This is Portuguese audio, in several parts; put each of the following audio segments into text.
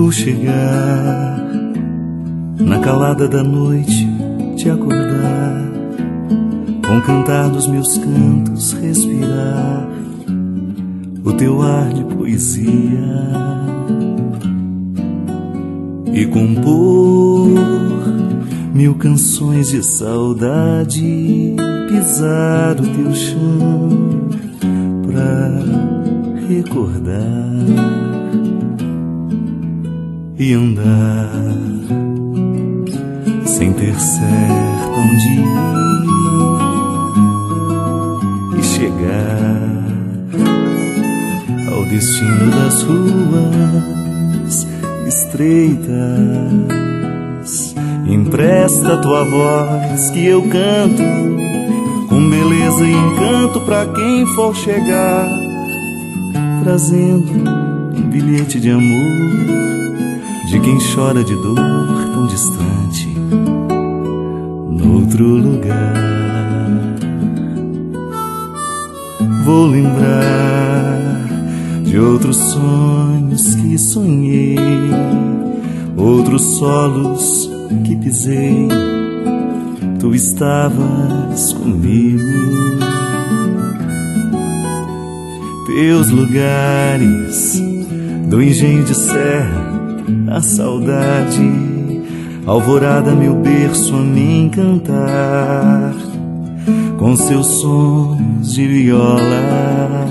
Vou chegar na calada da noite, te acordar, com o cantar dos meus cantos respirar o teu ar de poesia e compor 1000 canções de saudade, pisar o teu chão pra recordar e andar sem ter certo onde ir e chegar ao destino das ruas estreitas. Empresta tua voz que eu canto com beleza e encanto pra quem for chegar, trazendo um bilhete de amor de quem chora de dor tão distante, noutro lugar. Vou lembrar de outros sonhos que sonhei, outros solos que pisei, tu estavas comigo. Teus lugares do engenho de serra, a saudade, alvorada meu berço a me encantar, com seus sons de viola.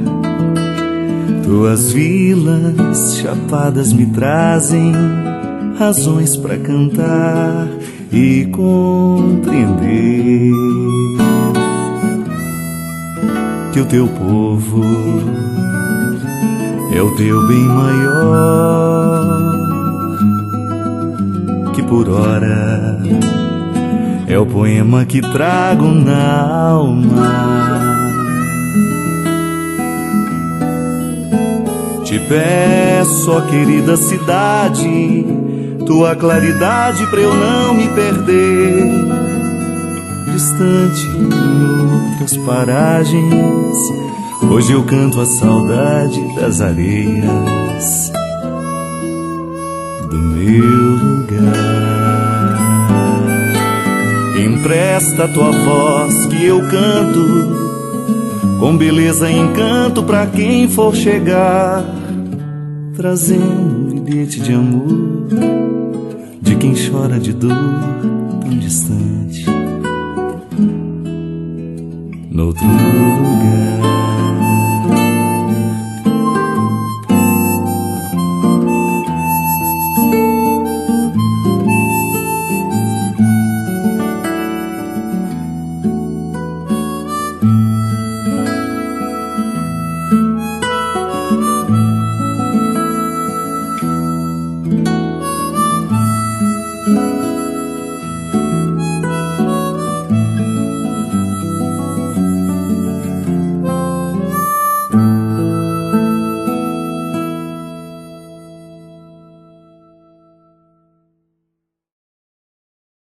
Tuas vilas chapadas me trazem razões pra cantar e compreender que o teu povo é o teu bem maior, que por hora é o poema que trago na alma. Te peço, ó querida cidade, tua claridade pra eu não me perder, distante em outras paragens. Hoje eu canto a saudade das areias do meu lugar. Empresta tua voz que eu canto com beleza e encanto pra quem for chegar, trazendo um bilhete de amor de quem chora de dor tão distante, noutro lugar.